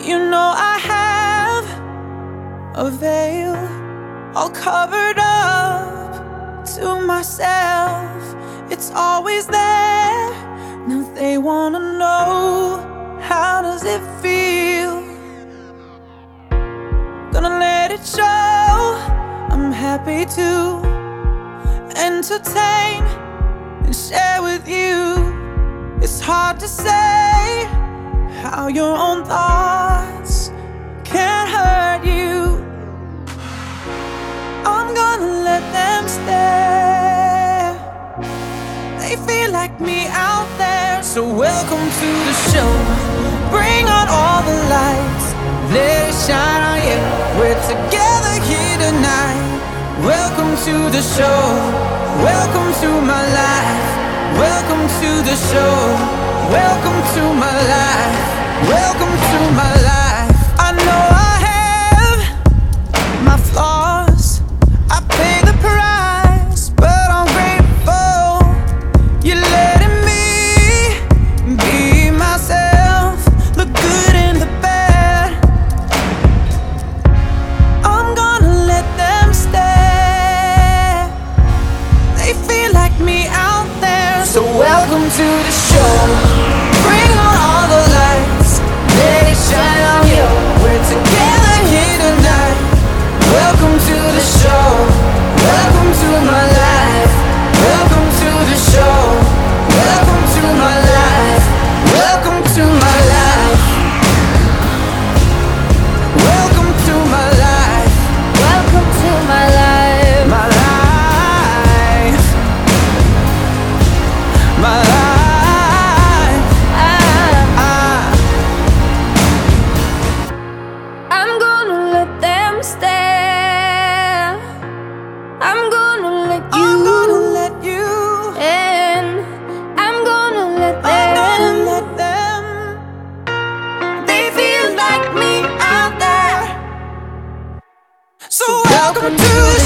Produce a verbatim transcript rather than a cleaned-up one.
You know I have a veil all covered up to myself. It's always there. Now they wanna know, how does it feel? Gonna let it show. I'm happy to entertain and share with you. It's hard to say how your own thoughts can hurt you. I'm gonna let them stare. They feel like me out there. So welcome to the show. Bring on all the lights, let it shine on you. We're together here tonight. Welcome to the show. Welcome to my life. Welcome to the show. Welcome to my life. Welcome to my life. I know I have my flaws. I pay the price, but I'm grateful. You're letting me be myself, the good and the bad. I'm gonna let them stare. They feel like me out there. So welcome to the show. Bring on all the lights, let it shine on you. We're together here tonight. Welcome to the show. Welcome to my life. Welcome to the show. Welcome to my life. Welcome to my life. Welcome to my life. Welcome to my life. My life. My life. I'm gonna let them stare. I'm gonna let you I'm gonna let you. in. I'm gonna let I'm gonna them. let them. They feel like me out there. So welcome to the